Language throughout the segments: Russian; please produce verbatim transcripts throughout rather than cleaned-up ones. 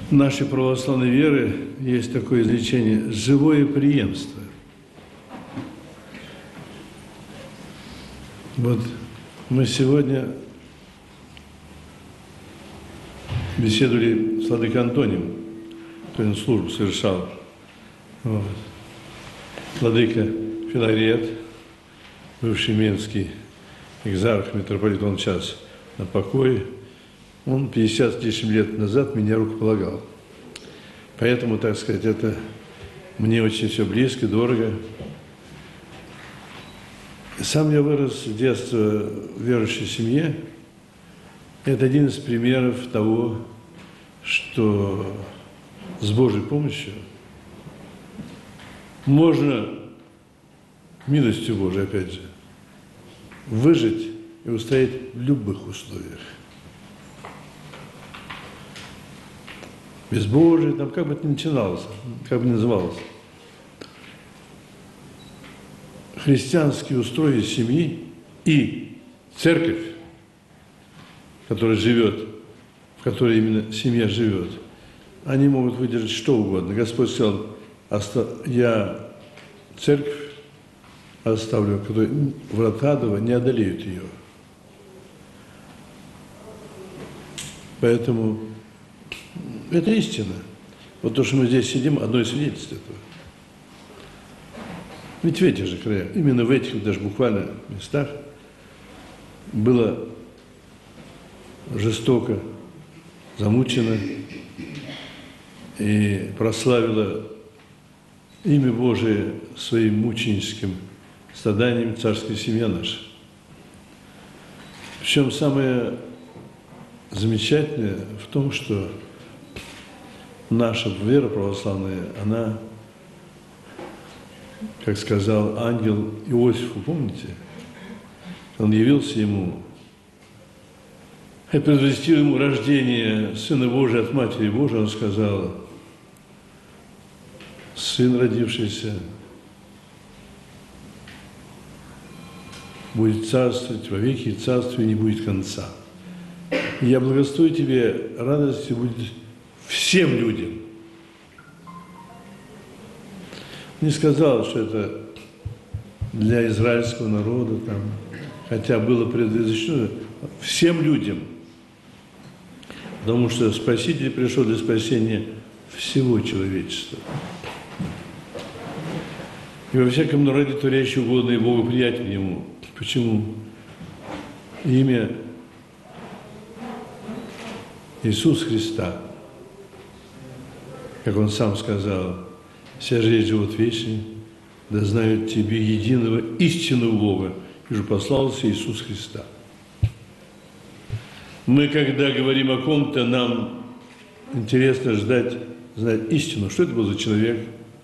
нашей православной веры есть такое изречение «живое преемство». Вот мы сегодня беседовали с владыкой Антонием, который он службу совершал. Вот. Владыка Филарет, бывший менский экзарх, митрополит, он сейчас на покое. Он пятьдесят с лишним лет назад меня рукополагал. Поэтому, так сказать, это мне очень все близко, дорого. Сам я вырос с детства в верующей семье. Это один из примеров того, что с Божьей помощью можно, милостью Божией, опять же, выжить и устоять в любых условиях. Безбожие, там как бы это ни начиналось, как бы ни называлось. Христианский устрой семьи и церковь, которая живет, в которой именно семья живет, они могут выдержать что угодно. Господь сказал, я церковь оставлю, которая врата адова не одолеют ее. Поэтому это истина. Вот то, что мы здесь сидим, одно из свидетельств этого. Ведь в этих же краях, именно в этих даже буквально местах было жестоко замучено и прославило имя Божие своим мученическим страданием царская семья наша. Причем самое замечательное в том, что наша вера православная, она, как сказал ангел Иосифу, помните? Он явился ему и предвестил ему рождение Сына Божия от Матери Божией. Он сказал, сын, родившийся, будет царствовать во веки, и царствию не будет конца. И я благословлю тебе, радости будет всем людям. Не сказал, что это для израильского народа, там, хотя было предназначено всем людям. Потому что Спаситель пришел для спасения всего человечества. И во всяком народе творящий угодно и благоприятен ему. Почему? Имя Иисус Христа, как Он сам сказал, «Вся жизнь живот вечный, да знают Тебе единого истинного Бога, и же послался Иисус Христа». Мы, когда говорим о ком-то, нам интересно ждать, знать истину. Что это был за человек?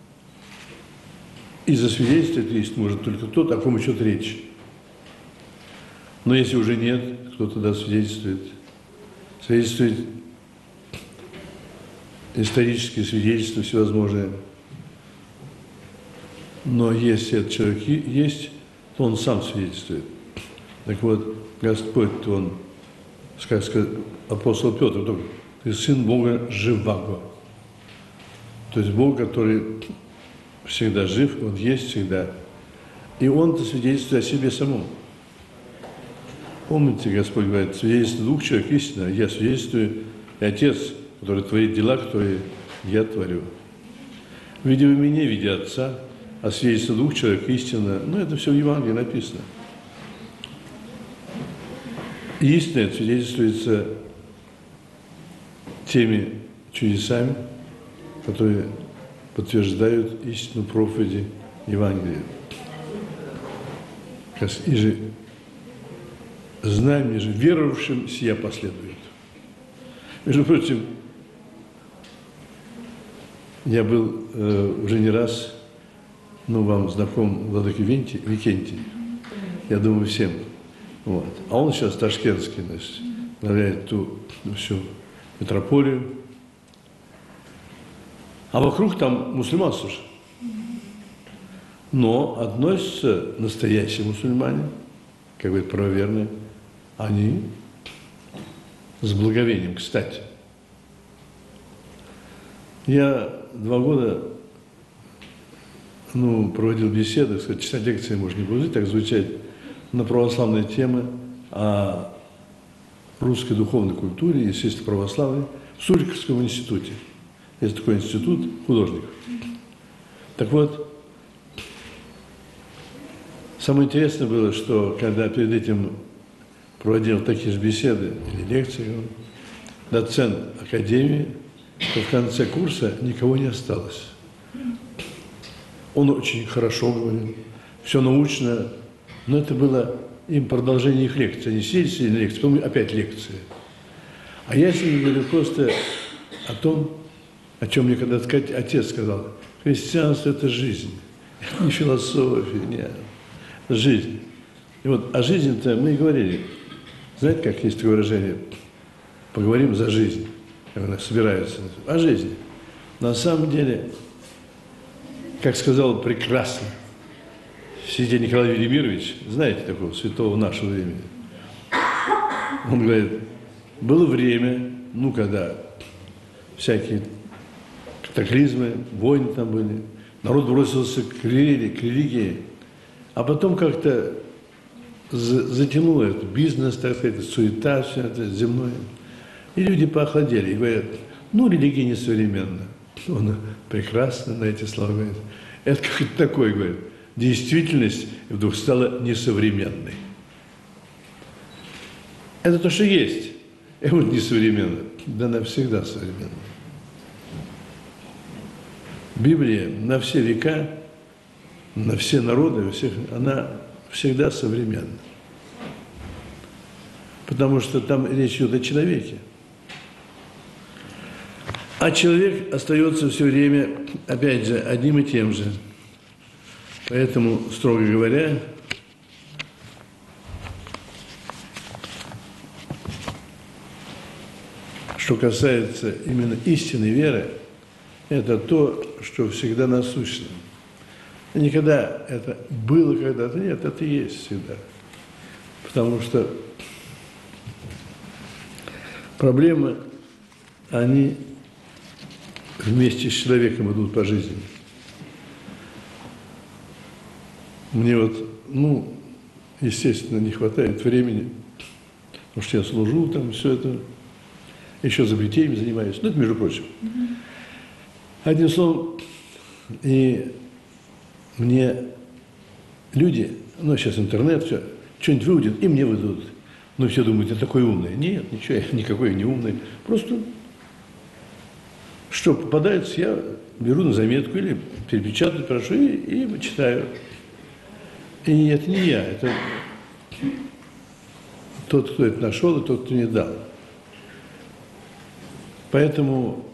И засвидетельствовать истину может только тот, о ком идет речь. Но если уже нет, кто тогда свидетельствует? Свидетельствует исторические свидетельства всевозможные. Но если этот человек есть, то он сам свидетельствует. Так вот, Господь, Он, как сказал апостол Петр, ты сын Бога живаго. То есть Бог, который всегда жив, Он есть всегда. И Он-то свидетельствует о себе самом. Помните, Господь говорит, свидетельство двух человек истина, я свидетельствую, и Отец, который творит дела, которые я творю. Видя вы меня, видя Отца, а свидетельство двух человек истина, ну, это все в Евангелии написано. И истина свидетельствуется теми чудесами, которые подтверждают истину проповеди Евангелия. И же знаем, же веровавшим сия последует. Между прочим, я был э, уже не раз, ну, вам знаком владыка Викентий, я думаю, всем. Вот. А он сейчас ташкентский, значит, возглавляет ту всю метрополию. А вокруг там мусульманство же. Но относятся настоящие мусульмане, как говорят правоверные, они с благовением, кстати. Я два года ну, проводил беседы, кстати, читать лекции можно не будет, так звучать, на православные темы о русской духовной культуре, естественно, православной, в Суриковском институте. Есть такой институт художников. Так вот, самое интересное было, что когда перед этим проводил такие же беседы или лекции, доцент академии, то в конце курса никого не осталось. Он очень хорошо говорил, все научно, но это было им продолжение их лекции. Они сидели, сидели на лекции, потом опять лекции. А я сегодня говорю просто о том, о чем мне когда сказать, отец сказал. Христианство – это жизнь, не философия, нет, жизнь. И вот о жизни-то мы и говорили. Знаете, как есть такое выражение? Поговорим за жизнь. Когда собираются. О жизни. На самом деле, как сказал прекрасно Святой Николай Велимирович, знаете такого святого нашего времени, он говорит, было время, ну, когда всякие катаклизмы, войны там были, народ бросился к религии, к религии, а потом как-то затянуло это, бизнес, так сказать, суета, все это земное. И люди поохладели и говорят, ну, религия не современна. Он прекрасно на эти слова говорит. Это как-то такое, говорит, действительность вдруг стала несовременной. Это то, что есть. И вот несовременно. Да она всегда современна. Библия на все века, на все народы, всех, она всегда современна. Потому что там речь идет о человеке. А человек остается все время, опять же, одним и тем же. Поэтому, строго говоря, что касается именно истинной веры, это то, что всегда насущно. И никогда это было когда-то, нет, это есть всегда. Потому что проблемы, они вместе с человеком идут по жизни. Мне вот, ну, естественно, не хватает времени, потому что я служу там, все это, еще изобретениями занимаюсь, ну, это между прочим. Mm-hmm. Одним словом, и мне люди, ну, сейчас интернет, все, что-нибудь выводят, и мне выдадут. Ну, все думают, я такой умный. Нет, ничего, я никакой я не умный. Просто, что попадается, я беру на заметку или перепечатаю, прошу, и, и читаю. И это не я, это тот, кто это нашел, и тот, кто мне дал. Поэтому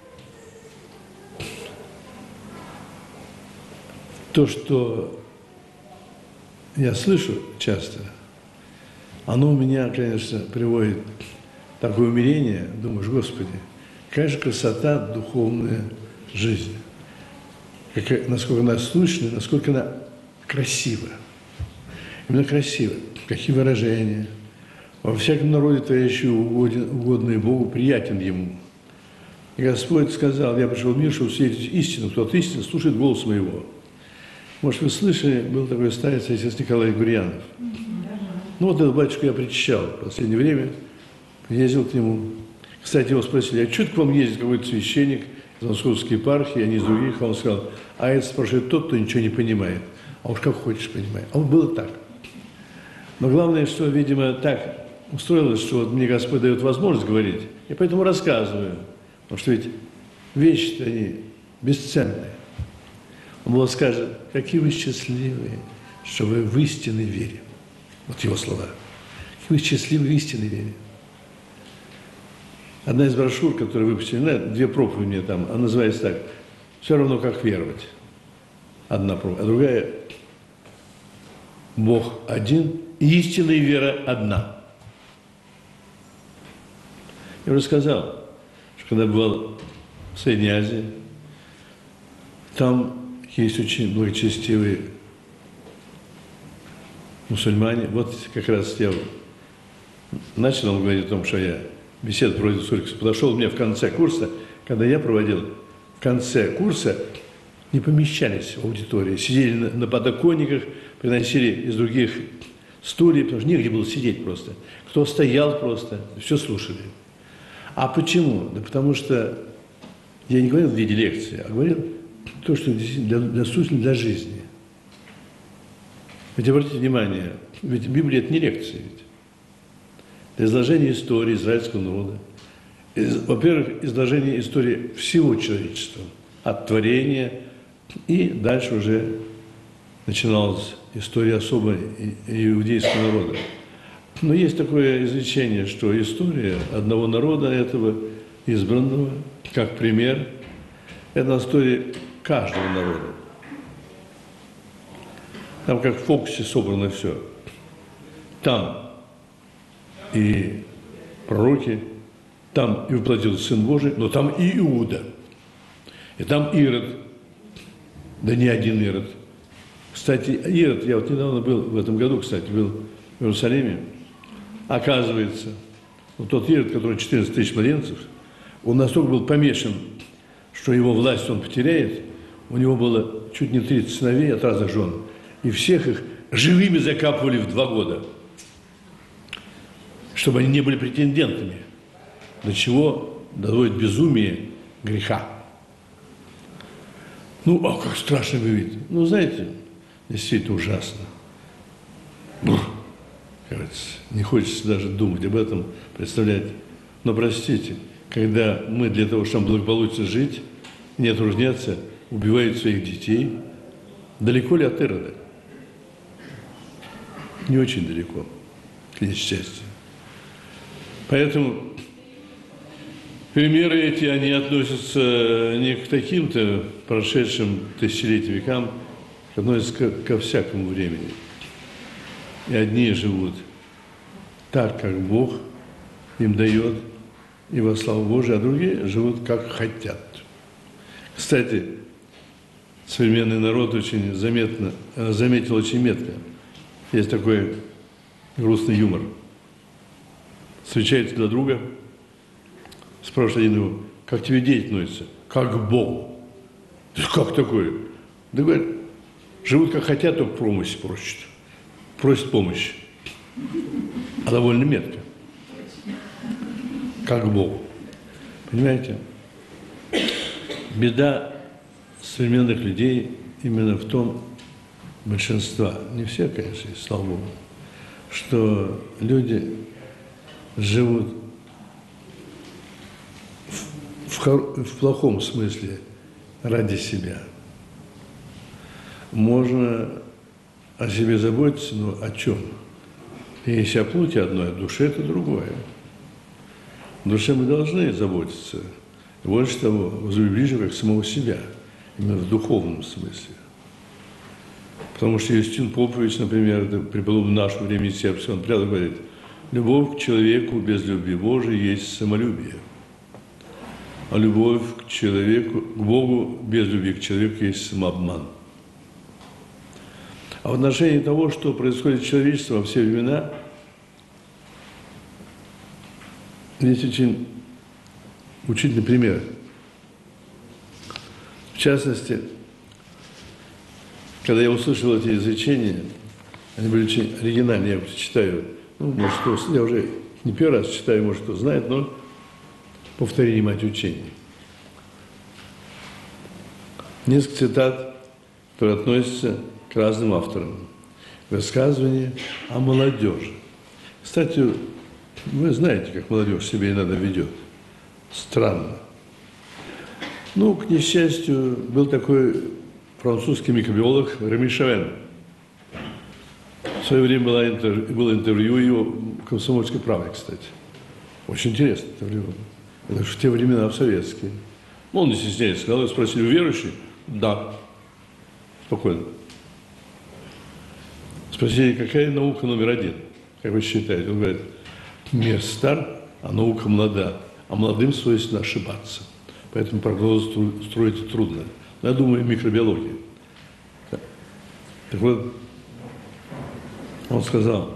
то, что я слышу часто, оно у меня, конечно, приводит в такое умиление, думаешь, Господи, какая же красота духовная жизнь, как, насколько она слышна, насколько она красива. Именно красиво. Какие выражения. Во всяком народе творящий угоден, угодный Богу, приятен Ему. И Господь сказал, я пришел в мир, чтобы светить истину. Кто от истины слушает голос моего. Может, вы слышали, был такой старец, отец Николай Гурьянов. Ну, вот этот батюшку я причащал в последнее время. Ездил к нему. Кстати, его спросили, а что к вам ездит какой-то священник из Московской епархии, а не из других? А он сказал, а это спрашивает тот, кто ничего не понимает. А уж как хочешь, понимай. А вот было так. Но главное, что, видимо, так устроилось, что вот мне Господь дает возможность говорить, и поэтому рассказываю. Потому что ведь вещи-то они бесценные. Он было скажет, какие вы счастливые, что вы в истинной вере. Вот его слова. Какие вы счастливые в истинной вере. Одна из брошюр, которую выпустили, ну, две проповеди мне там, она называется так, все равно как веровать. Одна проповедь, а другая Бог один, и истинная вера одна. Я уже сказал, что когда бывал в Средней Азии, там есть очень благочестивые мусульмане. Вот как раз я начал он говорить о том, что я беседу проводил с Суриком. Подошел мне в конце курса, когда я проводил в конце курса не помещались в аудитории, сидели на, на подоконниках, приносили из других стульев, потому что негде было сидеть просто. Кто стоял просто, все слушали. А почему? Да потому что я не говорил в виде лекции, а говорил то, что для, для сути, для жизни. Ведь обратите внимание, ведь Библия – это не лекция, ведь. Это изложение истории израильского народа. Во-первых, изложение истории всего человечества, от творения, и дальше уже начиналась история особо иудейского народа. Но есть такое изречение, что история одного народа, этого избранного, как пример, это история каждого народа. Там как в фокусе собрано все. Там и пророки, там и воплотился Сын Божий, но там и Иуда. И там Ирод. Да не один Ирод. Кстати, Ирод, я вот недавно был, в этом году, кстати, был в Иерусалиме. Оказывается, вот тот Ирод, который четырнадцать тысяч младенцев, он настолько был помешан, что его власть он потеряет. У него было чуть не тридцать сыновей от разных жен. И всех их живыми закапывали в два года, чтобы они не были претендентами. До чего доводит безумие греха. Ну, а как страшно выглядит. Ну, знаете, действительно ужасно. Бух, кажется, не хочется даже думать об этом, представлять. Но простите, когда мы для того, чтобы благополучно жить, не труждаться, убивают своих детей, далеко ли от Ирода? Не очень далеко, к несчастью. Поэтому примеры эти, они относятся не к таким-то прошедшим тысячелетиям векам, относятся ко, ко всякому времени. И одни живут так, как Бог им дает, и во славу Божию, а другие живут, как хотят. Кстати, современный народ очень заметно, заметил очень метко. Есть такой грустный юмор. Встречается для друга, спрашивает один его, как тебе дети относятся? Как к Богу. Как такое? Да говорят, живут как хотят, только помощь просят. Просят помощи. А довольно метко. Как к Богу. Понимаете? Беда современных людей именно в том, большинства, не все, конечно, слава Богу, что люди живут в, в, в плохом смысле ради себя. Можно о себе заботиться, но о чем? Если о плоти одно, о душе это другое. В душе мы должны заботиться. Больше того, возлюби ближнего как самого себя, именно в духовном смысле. Потому что Юстин Попович, например, преподобный в наше время сердце, он прямо говорит, любовь к человеку без любви Божией есть самолюбие. А любовь к человеку, к Богу без любви к человеку есть самообман. А в отношении того, что происходит с человечеством во все времена, есть очень учительный пример. В частности, когда я услышал эти изречения, они были очень оригинальные, я читаю, ну, может, кто, я уже не первый раз читаю, может, кто знает, но повторение мать учения. Несколько цитат, которые относятся к разным авторам. Высказывание о молодежи. Кстати, вы знаете, как молодежь себя иногда ведет. Странно. Ну, к несчастью, был такой французский микробиолог Реми Шавен. В свое время было интервью, было интервью его в «Комсомольской правде», кстати. Очень интересное интервью. Это в те времена, в советские. Он не стесняется, сказал, спросили, вы верующий? Да. Спокойно. Спросили, какая наука номер один? Как вы считаете? Он говорит, мир стар, а наука молода. А молодым свойственно ошибаться. Поэтому прогнозы строить трудно. Я думаю, микробиология. Так вот, он сказал,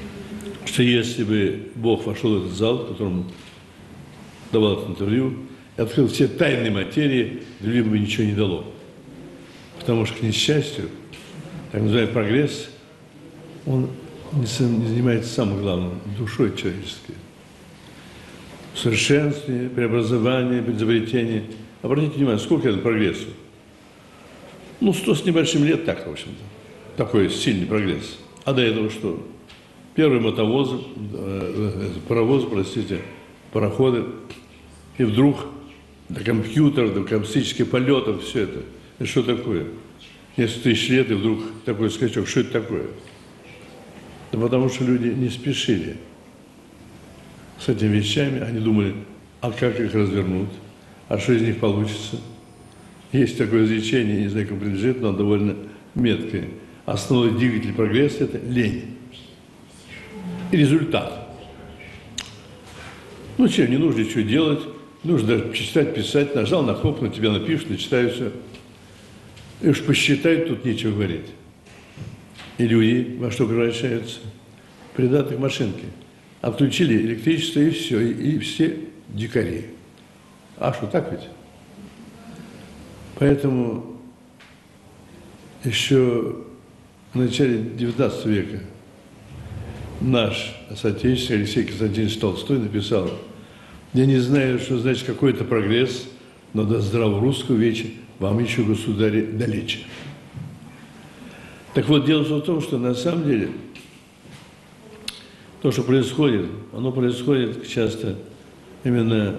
что если бы Бог вошел в этот зал, в котором давал это интервью, и открыл все тайные материи, людям бы ничего не дало. Потому что, к несчастью, так называемый прогресс, он не занимается самым главным – душой человеческой. Совершенствование, преобразование, изобретение. Обратите внимание, сколько это прогрессу? Ну, сто с небольшим лет так, в общем-то. Такой сильный прогресс. А до этого что? Первые мотовозы, паровозы, простите, пароходы. И вдруг до компьютеров, до космических полетов, все это. И что такое? Несколько тысяч лет, и вдруг такой скачок. Что это такое? Да потому что люди не спешили с этими вещами. Они думали, а как их развернуть? А что из них получится? Есть такое изречение, не знаю, как принадлежит, но довольно меткое. Основной двигатель прогресса – это лень. И результат. Ну, чем не нужно ничего делать, нужно читать, писать, нажал на кнопку, на тебя напишут, начитают все. И уж посчитают, тут нечего говорить. И люди во что превращаются? Придаток машинки. Отключили электричество, и все, и, и все дикари. А что, так ведь? Поэтому еще в начале девятнадцатого века наш соотечественник Алексей Константинович Толстой написал: «Я не знаю, что значит какой-то прогресс, но до здравого русского веча вам еще, государи, далече». Так вот, дело в том, что на самом деле то, что происходит, оно происходит часто именно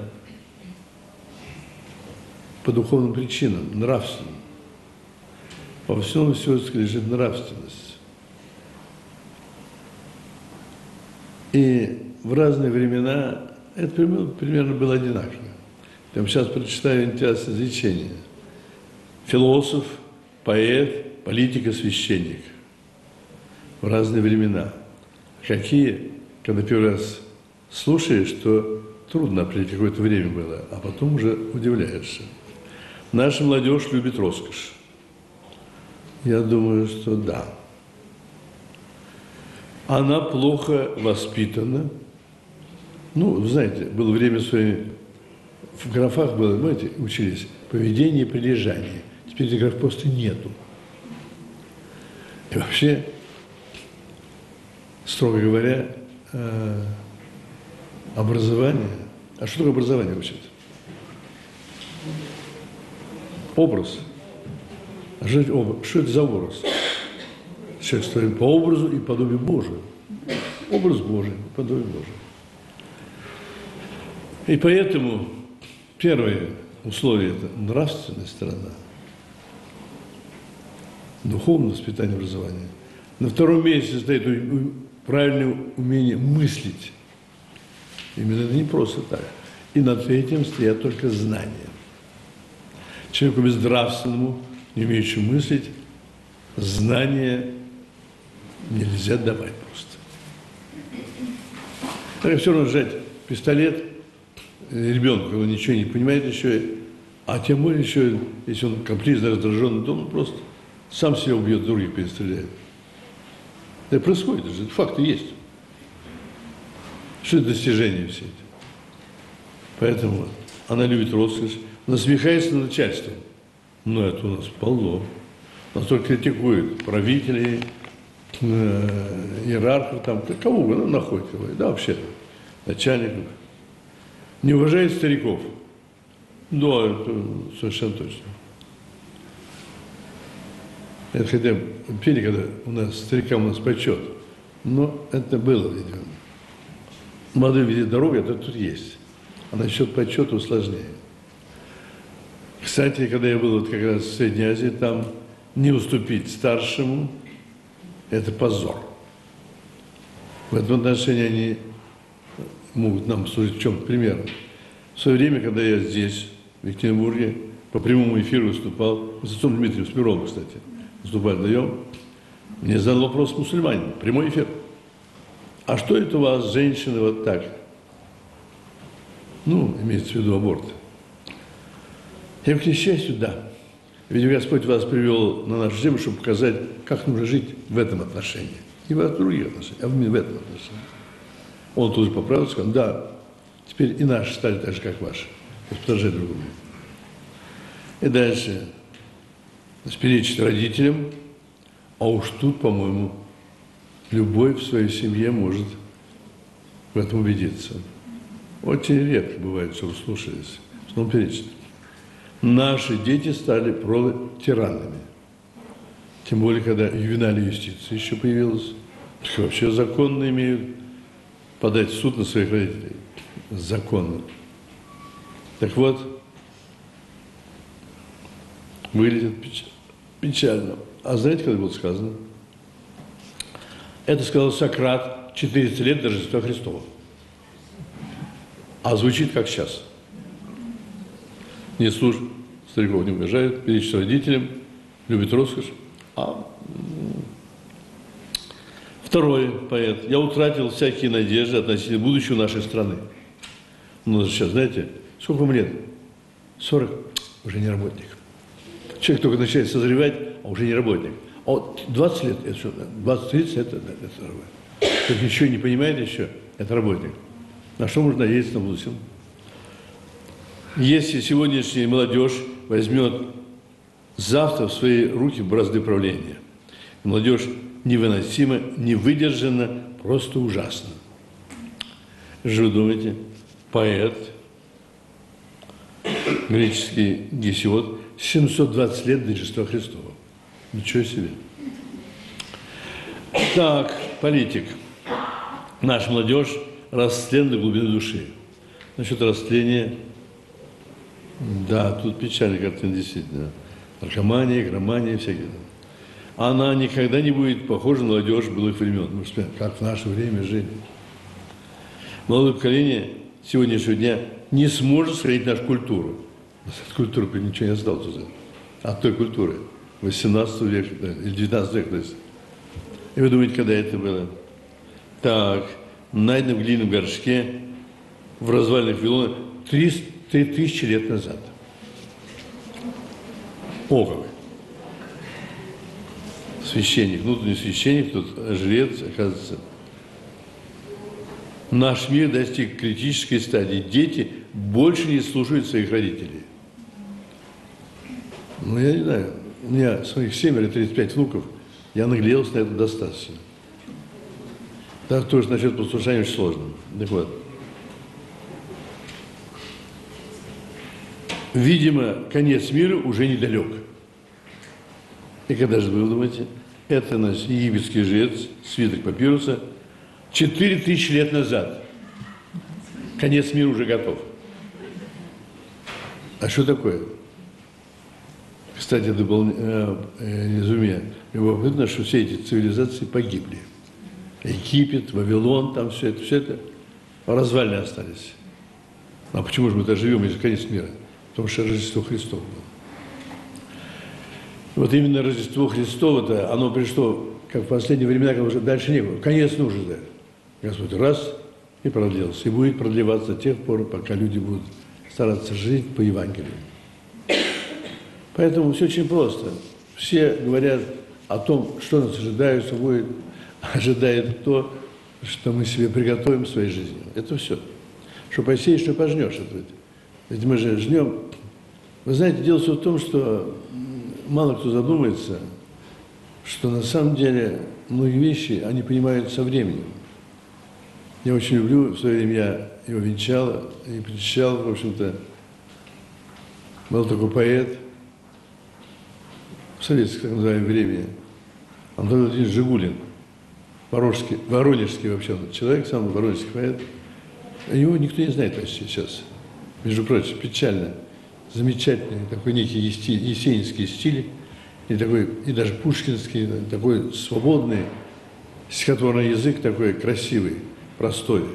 по духовным причинам, нравственным. Во всем все лежит нравственность. И в разные времена это примерно было одинаково. Я вам сейчас прочитаю интересное изречение. Философ, поэт, политик и священник. В разные времена. Какие, когда первый раз слушаешь, то трудно определить, какое-то время было, а потом уже удивляешься. Наша молодежь любит роскошь. Я думаю, что да. Она плохо воспитана. Ну, вы знаете, было время свое, в графах было, знаете, учились, поведение и прилежание. Теперь этих граф просто нету. И вообще, строго говоря, образование. А что такое образование вообще-то? Образ. А что это, образ? Что это за образ? Человек строен по образу и подобию Божию. Образ Божий, подобие Божие. И поэтому первое условие – это нравственная сторона, духовное воспитание, образование. На втором месте стоит правильное умение мыслить. Именно это не просто так. И на третьем стоят только знания. Человеку безнравственному, не умеющему мыслить, знания нельзя давать просто. Так все равно сжать пистолет ребенку, он ничего не понимает еще, а тем более еще, если он капризно раздраженный, то он просто сам себя убьет, других перестреляет. Это происходит, это факты есть. Что это достижения все эти? Поэтому она любит роскошь, насмехается над начальством. Но это у нас полно. Нас только критикуют правителей, э, иерархов, там, кого угодно находит, да, вообще, начальников. Не уважает стариков. Да, это совершенно точно. Это хотя бы пели, когда у нас старикам у нас почет. Но это было, видимо. Молодым видит дорогу, это тут есть. А насчет почета сложнее. Кстати, когда я был вот как раз в Средней Азии, там не уступить старшему – это позор. В этом отношении они могут нам служить в чем-то примером. В свое время, когда я здесь, в Екатеринбурге, по прямому эфиру выступал, с отцом Дмитрием Смировым, кстати, выступать даем, мне задал вопрос мусульманин, прямой эфир. А что это у вас, женщины, вот так? Ну, имеется в виду аборт. Я говорю, к несчастью, да. Ведь Господь вас привел на нашу землю, чтобы показать, как нужно жить в этом отношении. Не в других отношениях, а именно в этом отношении. Он тут же поправился, сказал, да, теперь и наши стали так же, как ваши. подражать другому. И дальше. Перечить родителям, а уж тут, по-моему, любой в своей семье может в этом убедиться. Очень редко бывает, что вы слушаетесь. Но перечить. Наши дети стали пролетарианами. Тем более, когда ювенальная юстиция еще появилась. Вообще законно имеют подать в суд на своих родителей. Законно. Так вот, выглядит печально. А знаете, когда было сказано? Это сказал Сократ четыреста лет до Рождества Христова. А звучит как сейчас. Не служит, стариков не угожает, перечит родителям, любит роскошь. А второй поэт. Я утратил всякие надежды относительно будущего нашей страны. Ну, сейчас, знаете, сколько вам лет? сорок, уже не работник. Человек только начинает созревать, а уже не работник. А вот двадцать лет, это что? двадцать-тридцать, это, это, это работник. Кто ничего не понимает еще, это работник. На что можно надеяться на будущем? Если сегодняшняя молодежь возьмет завтра в свои руки бразды правления, молодежь невыносимо, не выдержана, просто ужасно. Что вы думаете? Поэт, греческий Гесиод, семьсот двадцать лет до Рождества Христова. Ничего себе. Так, политик. Наша молодежь растлена до глубины души. Насчет растления, да, тут печальная картина, действительно. Наркомания, игромания, всякие. Она никогда не будет похожа на молодежь былых времен. Потому что как в наше время жили. Молодое поколение сегодняшнего дня не сможет сохранить нашу культуру. От культуры ничего не осталось уже. От той культуры восемнадцатого века или девятнадцатого века. То есть. И вы думаете, когда это было? Так, найдено в глиняном горшке в развалинах Вавилона три тысячи лет назад. О, как! Священник, внутренний священник, тут жрец, оказывается. Наш мир достиг критической стадии. Дети больше не слушают своих родителей. Ну, я не знаю, у меня своих семеро, тридцать пять внуков, я нагляделся на это достаточно. Так тоже насчет послушания очень сложно. Так вот. Видимо, конец мира уже недалек. И когда же вы думаете, это наш египетский жрец, свиток папируса, четыре тысячи лет назад. Конец мира уже готов. А что такое? Кстати, это было э, резюме. Любопытно, что все эти цивилизации погибли. Египет, Вавилон, там все это, все это развалины остались. А почему же мы-то живем, если конец мира? Потому что Рождество Христово было. Вот именно Рождество Христово-то, оно пришло, как в последние времена, когда уже дальше не было. Конец нужен, да. Господь раз и продлился. И будет продлеваться до тех пор, пока люди будут стараться жить по Евангелию. Поэтому все очень просто. Все говорят о том, что нас ожидает, что будет, ожидает то, что мы себе приготовим в своей жизни. Это все. Что посеешь, что пожнешь. Это ведь мы же жнем. Вы знаете, дело все в том, что мало кто задумается, что на самом деле многие вещи, они понимают со временем. Я очень люблю, в свое время я его венчал и причащал, в общем-то. Был такой поэт в советское, так называемое, время. Антон Владимирович Жигулин, воронежский, воронежский вообще человек, самый воронежский поэт. Его никто не знает почти сейчас. Между прочим, печально. Замечательный такой некий есенинский стиль, и, такой, и даже пушкинский, такой свободный, стихотворный язык, такой красивый, простой.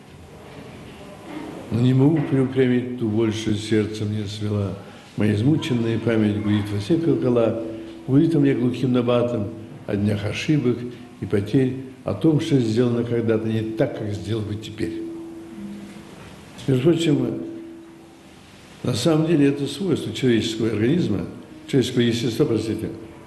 Но не могу приупрямить ту больше сердце мне свела. Моя измученная память гудит во все колокола, гудит мне глухим набатом о днях ошибок и потерь, о том, что сделано когда-то не так, как сделал бы теперь. Между прочим, на самом деле это свойство человеческого организма, человеческого естества, простите.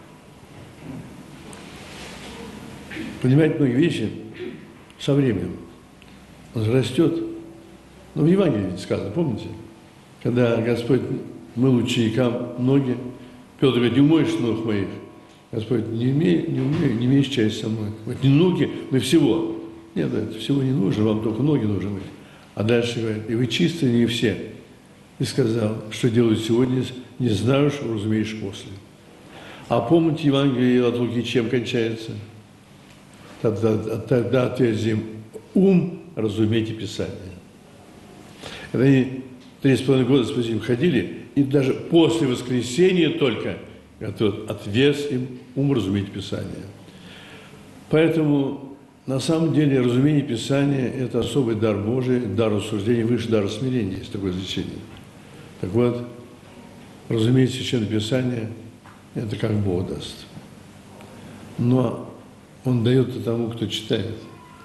Понимать многие вещи со временем. Он растет. Но в Евангелии ведь сказано, помните? когда Господь мыл ученикам ноги, Петр говорит, не умоешь ног моих. Господь, не умею, не умею, не имеешь часть со мной. Говорит, не ноги, но всего. Нет, это всего не нужно, вам только ноги нужны быть. А дальше говорит, и вы чистые не все. И сказал, что делают сегодня, не знаю, что разумеешь после. А помните Евангелие от Луки, чем кончается? Тогда, тогда ответил им, ум, разумейте Писание. Это они три с половиной года с Спасителем ходили, и даже после воскресения только Господь отверз им ум, разумейте Писание. Поэтому, на самом деле, разумение Писания – это особый дар Божий, дар рассуждения, выше дара смирения, есть такое значение. Так вот, разуметь Священное Писание – это как Бог даст. Но Он дает это тому, кто читает.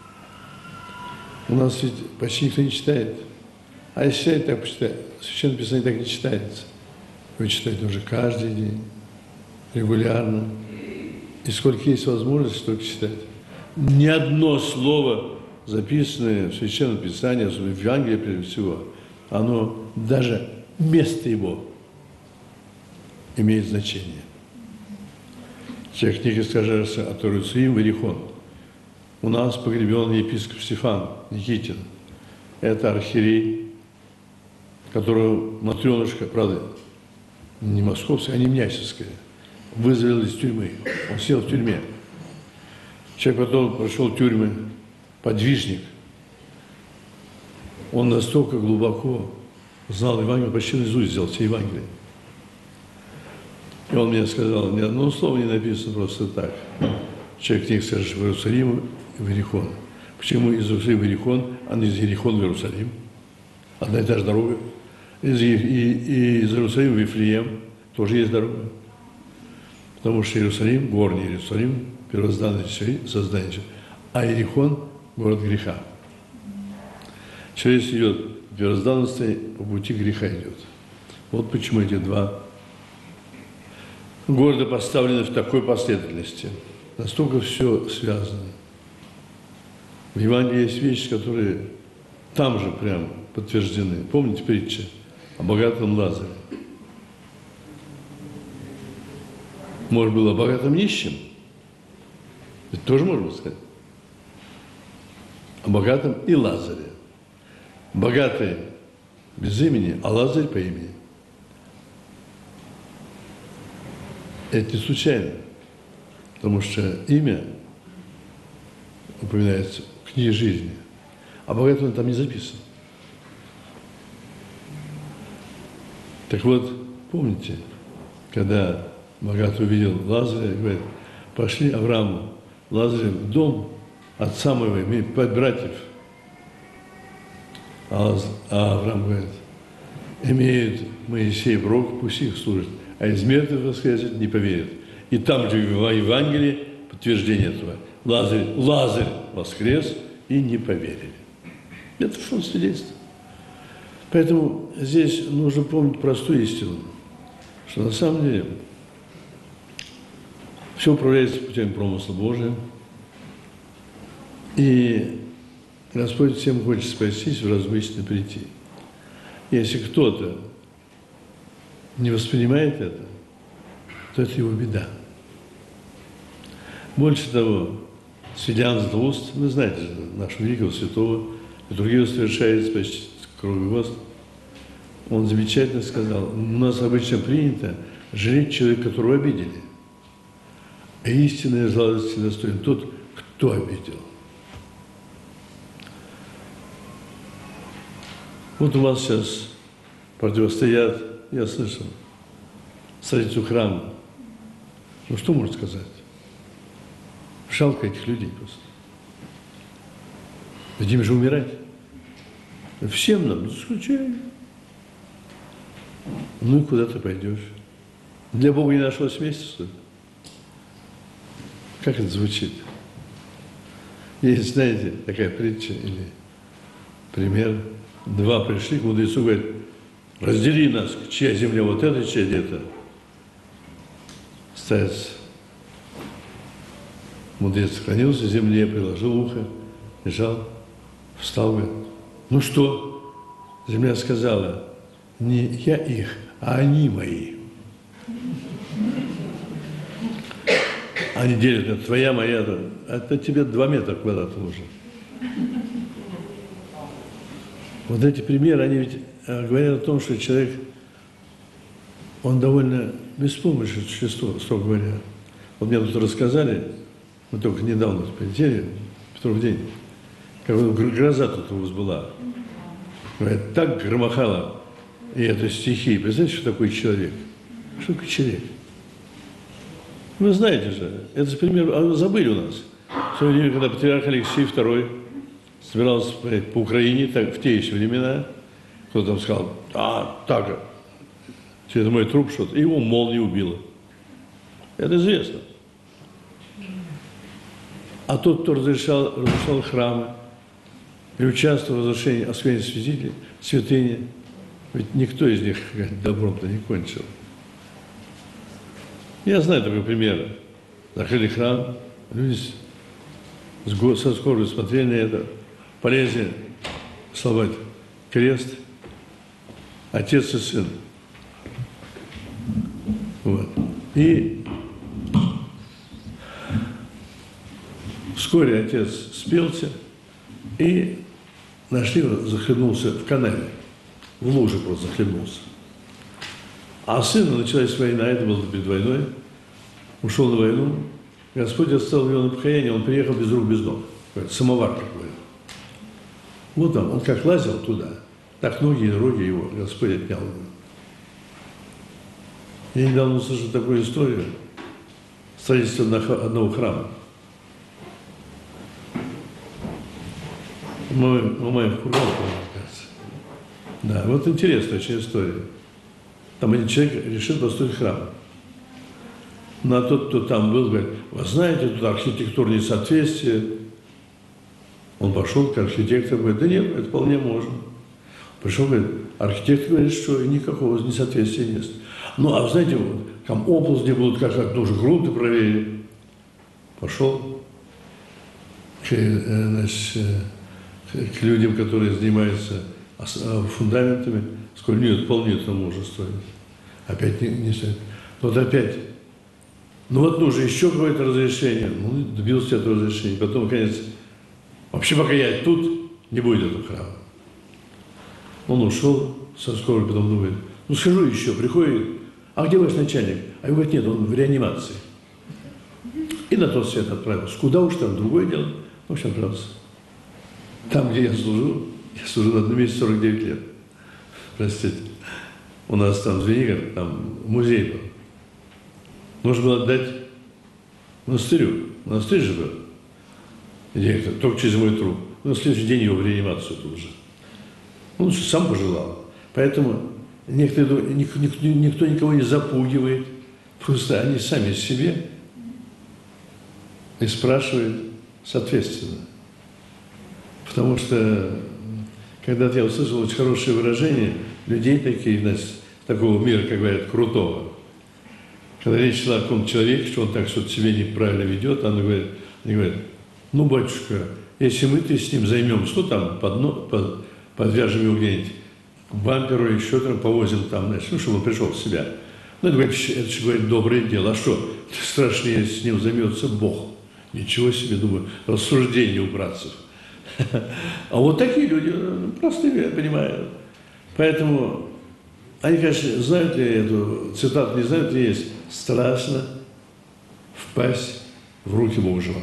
У нас ведь почти никто не читает. А если читает, так почитает. Священное Писание так не читается. Вы читаете уже каждый день, регулярно. И сколько есть возможности, столько читать. Ни одно слово, записанное в Священном Писании, особенно в Евангелии, прежде всего, оно даже место его имеет значение. Тех книг искажается от Иерусалим в Иерихон. У нас погребен епископ Стефан Никитин. Это архиерей, которого Матрёнушка, правда, не московская, а не Мнясевская, вызвали из тюрьмы. Он сел в тюрьме. Человек потом прошел тюрьмы, подвижник. Он настолько глубоко знал Евангелие, почти наизусть взял все Евангелия. И он мне сказал, ни одно слово не написано просто так. Человек книг скажет в Иерусалим и в Иерихон. Почему из Иерусалима в Иерихон, а не из Иерихона в Иерусалим? Одна и та же дорога. Из, и, и из Иерусалима в Вифлеем тоже есть дорога. Потому что Иерусалим, горний Иерусалим, первозданный создание, а Иерихон – город греха. Человек идет в первозданности, по пути греха идет. Вот почему эти два города поставлены в такой последовательности. Настолько все связано. В Евангелии есть вещи, которые там же прямо подтверждены. Помните притчу о богатом Лазаре? Может, было о богатом нищем? Это тоже можно сказать. О богатом и Лазаре. Богатый без имени, а Лазарь по имени. Это не случайно, потому что имя упоминается в книге жизни, а богатый он там не записан. Так вот, помните, когда богатый увидел Лазаря, говорит, пошли Аврааму, Лазаря в дом отца моего, имеет пять братьев. А Авраам говорит, имеют Моисей в рог, пусть их служат, а из мертвых воскресит не поверят. И там же в Евангелии подтверждение этого. Лазарь, Лазарь воскрес и не поверили. Это что свидетельство. Поэтому здесь нужно помнить простую истину, что на самом деле все управляется путем промысла Божия. И Господь всем хочет спастись, в разум истины прийти. Если кто-то не воспринимает это, то это его беда. Больше того, Свидян Златоуст, вы знаете нашего великого святого, другие совершает почти кровью вост, он замечательно сказал, у нас обычно принято жалеть человека, которого обидели. А истинная сладости достоин тот, кто обидел. Вот у вас сейчас противостоят, я слышал, строительству храма. Ну что можно сказать? Жалко этих людей просто. Ведь им же умирать. Всем нам, исключая. Ну и куда ты пойдешь? Для Бога не нашлось места, что ли? Как это звучит? Есть, знаете, такая притча или пример. Два пришли к мудрецу, говорят, раздели нас, чья земля вот эта, чья где-то. Старец, мудрец склонился к земле, приложил ухо, лежал, встал, говорит, ну что? Земля сказала, Не я их, а они мои. Они делят, твоя, моя, это тебе два метра квадратных нужно. Вот эти примеры, они ведь говорят о том, что человек, он довольно беспомощное существо, строго говоря. Вот мне тут рассказали, мы только недавно полетели, Петров день, как гроза тут у вас была. Говорят, так громыхало, и это стихи. Представляете, что такое человек? Что такое человек? Вы знаете же, это же пример, а вы забыли у нас. В свое время, когда патриарх Алексей второй собирался по Украине, так, в те еще времена, кто-то там сказал, а, так, через мой труп что-то, и его молния убила. Это известно. А тот, кто разрешал, разрушал храмы и участвовал в разрушении, осквернении святителей, святыни, ведь никто из них добром-то не кончил. Я знаю такой пример. Закрыли храм, люди со скоростью смотрели на это, полезли сломать крест, отец и сын. Вот. И вскоре отец спился, и нашли его, захлебнулся в канале, в луже просто захлебнулся. А сына началась война, это было перед войной, ушел на войну, Господь оставил его на покаяние, он приехал без рук, без ног, самовар такой. Вот там, он как лазил туда, так ноги и руки его Господь отнял его. Я недавно услышал такую историю, строительство одного храма. Мы, мы моим курган, кажется. Да, вот интересная очень история. Там один человек решил построить храм. Ну, а тот, кто там был, говорит, вы знаете, тут архитектурное соответствие. Он пошел к архитектору, говорит, да нет, это вполне можно. Пришел, говорит, архитектор говорит, что никакого несоответствия нет. Ну, а знаете, вот, там оползни будут, как, как тоже грунты проверили. Пошел к, значит, к людям, которые занимаются фундаментами, сколько нет, вполне это можно строить. Опять не, не стоит. Вот опять, ну вот нужно еще какое-то разрешение. Ну, добился этого разрешения. Потом, наконец, вообще пока я тут, не будет этого храма. Он ушел со скорой, потом думает, ну схожу еще, приходит, а где ваш начальник? А его говорит, нет, он в реанимации. И на тот свет отправился. Куда уж там, другое дело, в общем, отправился. Там, где я служу, я служу на одном месте сорок девять лет. Простите. У нас там в Звенигороде, там музей был. Нужно было отдать монастырю. Монастырь же был. Директор, только через мой труп. На следующий день его в реанимацию тут же. Он сам пожелал. Поэтому никто, никто, никто никого не запугивает. Просто они сами себе и спрашивают соответственно. Потому что, когда-то я услышал очень хорошее выражение людей таких, значит, такого мира, как говорят, крутого. Когда речь шла о каком-то человеке, что он так что-то себя неправильно ведет, они говорят, они говорят, ну, батюшка, если мы-то с ним займемся, ну, там, под, под, подвяжем его где-нибудь к бамперу, еще там, повозим там, значит, ну, чтобы он пришел в себя. Ну, это, говорит, это же, говорит, доброе дело. А что, страшнее с ним займется Бог. Ничего себе, думаю, рассуждение у братцев. А вот такие люди, простые, я понимаю. Поэтому они, конечно, знают ли эту цитату, не знают ли есть. Страшно впасть в руки Божьего.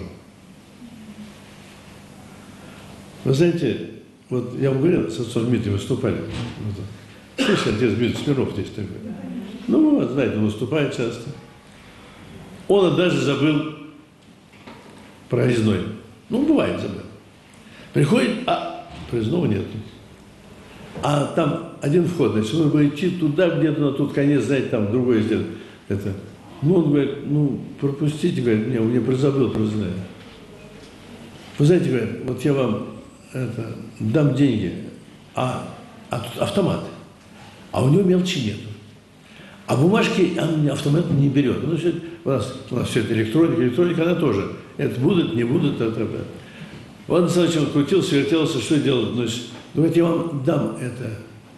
Вы знаете, вот я вам говорил, с отцом Дмитрием выступали. Слышали, отец Дмитрий Смирнов здесь такой. Ну, вот, знаете, он выступает часто. Он даже забыл проездной. Ну, бывает, забыл. Приходит, а проездного нет. А там один вход, значит, он будет идти туда, где-то на тот конец, знаете, там другой сделать. Это. Ну, он говорит, ну, пропустите, говорит, не, у меня прозабыл проездной. Вы знаете, говорит, вот я вам это, дам деньги, а, а тут автомат, а у него мелочи нету. А бумажки он автомат не берет. Ну, все, у, нас, у нас все это электроника, электроника, она тоже. Это будут, не будут, это, это. Он сначала крутился, вертелся, что делать? Значит, говорит, я вам дам это,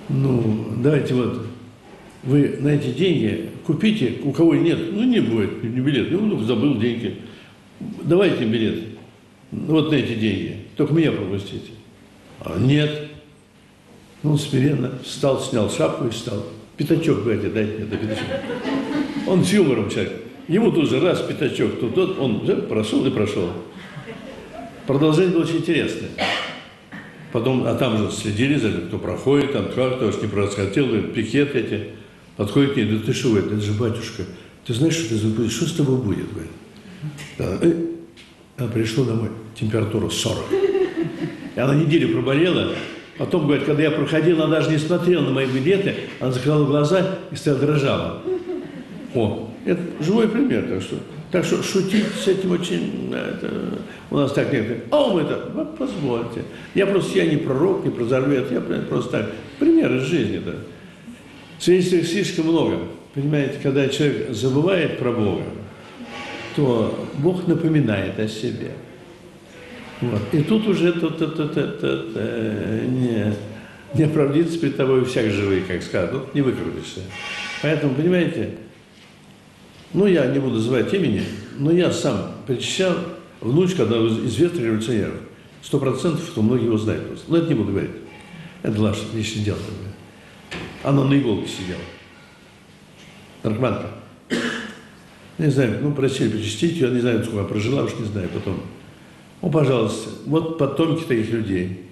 Ну, давайте вот, вы на эти деньги купите, у кого нет, ну не будет, не билет, ну забыл деньги, давайте билет, вот на эти деньги, только меня пропустите. А нет. Он смиренно встал, снял шапку и встал. Пятачок, говорите, дайте мне, да пятачок. Он с юмором человек. Ему тут же раз пятачок, тут тот, он прошел и прошел. Продолжение было очень интересное. Потом, а там же следили за тем, кто проходит, там кто уж не просхотел, пикет эти. Подходит к ней, да ты что, говорит, это же батюшка. Ты знаешь, что ты забудешь, что с тобой будет, говорит. Да, она пришла домой, температура сорок. И она неделю проболела. Потом, говорит, когда я проходил, она даже не смотрела на мои билеты, она закрыла глаза и стояла дрожала. О, это живой пример, так что, так что шутить с этим очень, это, у нас так некоторые, а мы это, вот позвольте. Я просто, я не пророк, не прозорвет, я просто так, пример из жизни, да. Свидетельств слишком много. Понимаете, когда человек забывает про Бога, то Бог напоминает о себе. Вот. И тут уже тут, тут, тут, тут, тут, не, не оправдится перед тобой всяк живые, как сказать, тут не выкрутишься. Поэтому, понимаете, ну я не буду называть имени, но я сам причащал внучка одного из известных революционеров. Сто процентов, что многие его знают просто. Но это не буду говорить. Это ваше личное дело. Она на иголке сидела. Наркоманка. Не знаю, ну просили причастить ее, не знаю, сколько она прожила, уж не знаю потом. Ну, пожалуйста, вот потомки таких людей.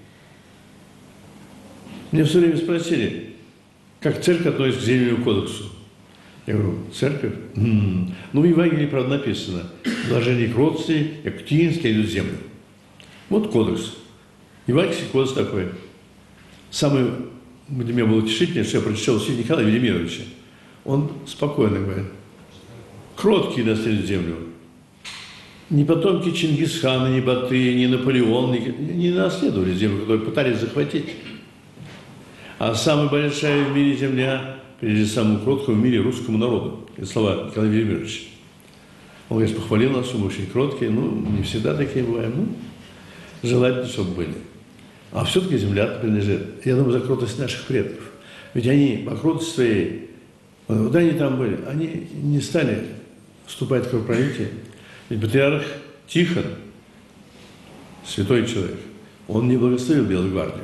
Мне все время спросили, как церковь относится к Земельному кодексу. Я говорю, церковь? М-м-м. Ну, в Евангелии, правда, написано, блаженные кротцы, ектинские идут в землю. Вот кодекс. Евангельский кодекс такой. Самый для меня было утешительнее, что я прочитал святителя Николая Велимировича. Он спокойно говорит, кроткие наследуют землю. Ни потомки Чингисхана, ни Батыя, ни Наполеон не, не наследовали землю, которую пытались захватить. А самая большая в мире земля, прежде самому кроткому в мире русскому народу. Это слова Николая Велимировича. Он, конечно, похвалил нас, что мы очень кроткие, ну, не всегда такие бываем, ну, желательно, чтобы были. А все-таки земля принадлежит, я думаю, за кротость наших предков. Ведь они по кротости своей, когда они там были, они не стали вступать в кровопролитие. Ведь патриарх Тихон, святой человек, он не благословил Белую гвардию.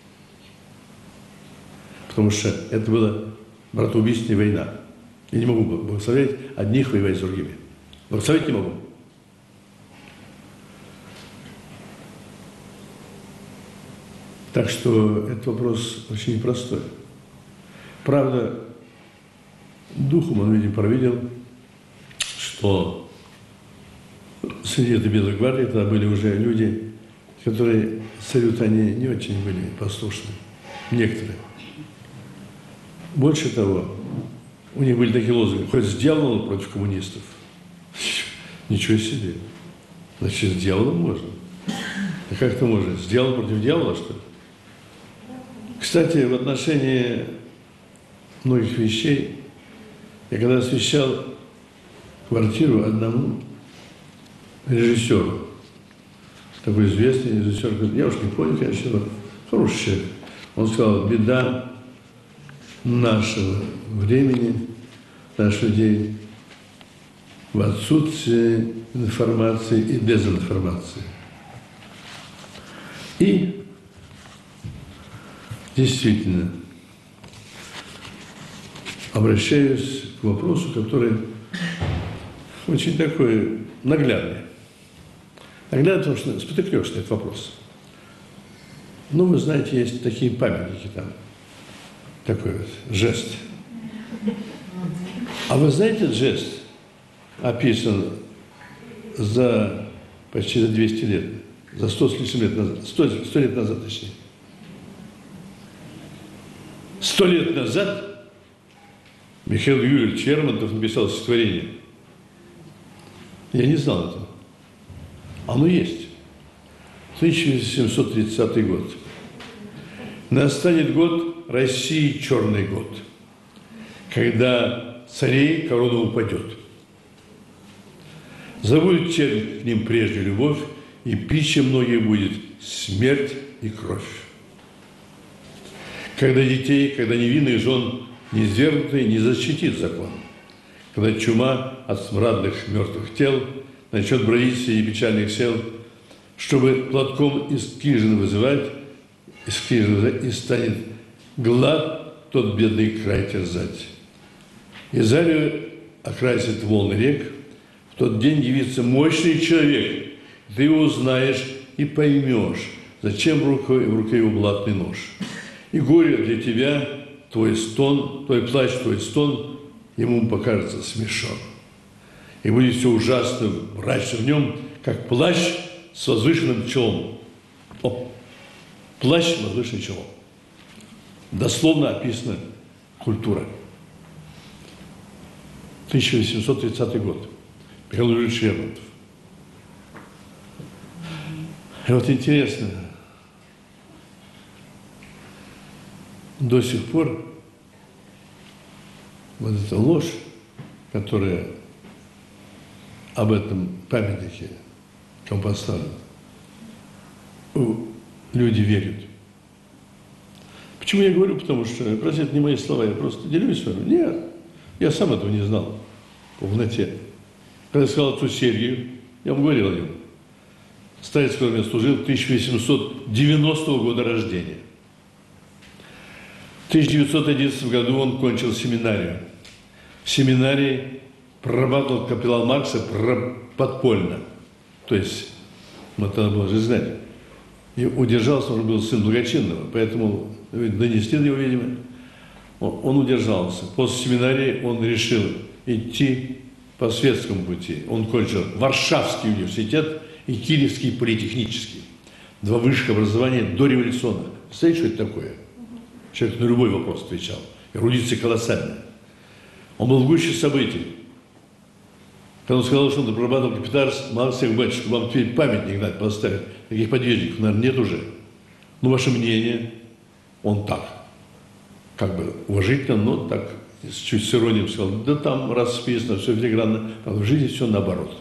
Потому что это была братоубийственная война. Я не могу благословлять одних, воевать с другими. Благословить не могу. Так что этот вопрос очень непростой. Правда, духом он, видимо, провидел, что среди этой Белой гвардии тогда были уже люди, которые царю-то они не очень были послушны. Некоторые. Больше того, у них были такие лозунги, хоть с дьяволом против коммунистов. Ничего себе. Значит, с дьяволом можно. А как это можно? С дьяволом против дьявола, что ли? Кстати, в отношении многих вещей, я когда освещал квартиру одному режиссеру, такой известный режиссер, я уж не помню, конечно, хороший человек. Он сказал, беда нашего времени, наших людей в отсутствии информации и дезинформации. И действительно обращаюсь к вопросу, который очень такой наглядный. Наглядный, потому что спотыкнешься на этот вопрос. Ну, вы знаете, есть такие памятники там, такой вот жест. А вы знаете, этот жест описан за почти за двести лет, за сто с лишним лет назад, сто, сто лет назад, точнее. Сто лет назад Михаил Юрьевич Лермонтов написал стихотворение. Я не знал этого. Оно есть. тысяча семьсот тридцатый год. Настанет год России, черный год, когда царей корона упадет. Забудет чернь к ним прежде любовь, и пища многих будет смерть и кровь. Когда детей, когда невинных жен не свергнутый не защитит закон. Когда чума от смрадных мертвых тел начнет бродить среди печальных сел, чтобы платком из хижины вызывать, из хижины вызывать, и станет глад тот бедный край терзать. И зарю окрасит волны рек, в тот день явится мощный человек, ты его узнаешь и поймешь, зачем в руке, в руке его блатный нож. И горе для тебя, твой стон, твой плач, твой стон, ему покажется смешон. И будет все ужасно, мрачно в нем, как плащ с возвышенным челом. О, плащ с возвышенным челом. Дословно описана культура. тысяча восемьсот тридцатый год. Михаил Юрьевич Лермонтов. И вот интересно, до сих пор вот эта ложь, которая об этом памятнике компостару, люди верят. Почему я говорю? Потому что, просто это не мои слова, я просто делюсь с вами. Нет, я сам этого не знал по полноте. Когда я сказал отцу Сергию, я вам говорил о нем. Старец, в котором я служил, тысяча восемьсот девяностого года рождения. В тысяча девятьсот одиннадцатом году он кончил семинарию. В семинарии прорабатывал капеллан Маркса подпольно. То есть, ну, тогда было же знать. И удержался, он был сын благочинного, поэтому донесли его, видимо. Он удержался. После семинарии он решил идти по светскому пути. Он кончил Варшавский университет и Киевский политехнический. Два высших образования дореволюционных. Представляете, что это такое? Человек на любой вопрос отвечал. Эрудиция колоссальная. Он был в гуще событий. Когда он сказал, что он прорабатывал капитарс, мало всех батюшек, вам теперь памятник надо поставить. Таких подвижников, наверное, нет уже. Ну, ваше мнение, он так. Как бы уважительно, но так, чуть с иронией сказал, да там расписано, все филигранно, а в жизни все наоборот.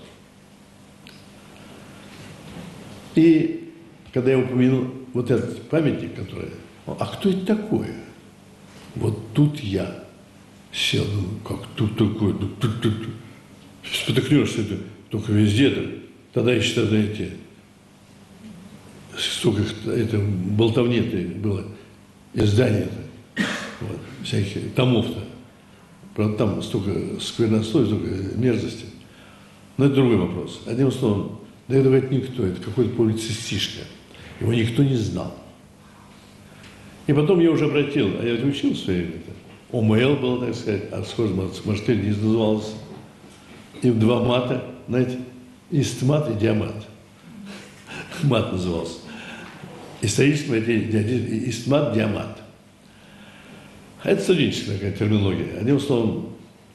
И когда я упомянул вот этот памятник, который... А кто это такое? Вот тут я сел, ну, как тут такое, тут, тут, тут. Спотыкнешься, это только везде -то. Тогда еще, знаете, столько это, болтовни-то было, издания-то, вот, всяких томов-то. Правда, там столько сквернословия, столько мерзости. Но это другой вопрос. Одним словом, да это говорит никто, это какой-то публицистишка. Его никто не знал. И потом я уже обратил, а я ведь учил в свое время. ОМЛ был, так сказать, а схоже, может, не назывался. И в два мата, знаете, истмат и диамат. Мат назывался. Исторический истмат, диамат. А это студенческая такая терминология. Одним словом,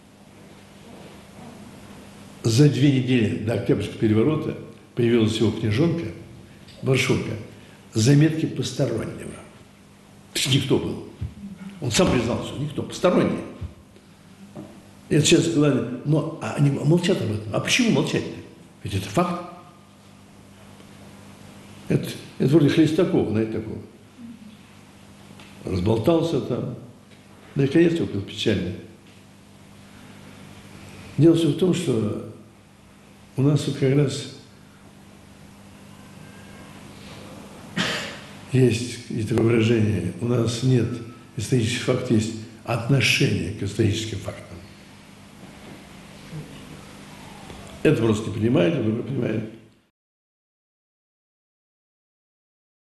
за две недели до Октябрьского переворота появилась его книжонка, брошюрка «Заметки постороннего». Никто был. Он сам признался, никто, посторонний. Это сейчас сказали, но они молчат об этом. А почему молчать-то? Ведь это факт. Это, это вроде Хлестакова, знаете, такого. Разболтался там. Да и конец его был печальный. Дело все в том, что у нас вот как раз есть это выражение, у нас нет исторических фактов, есть отношение к историческим фактам. Это просто не понимаете, вы понимаете.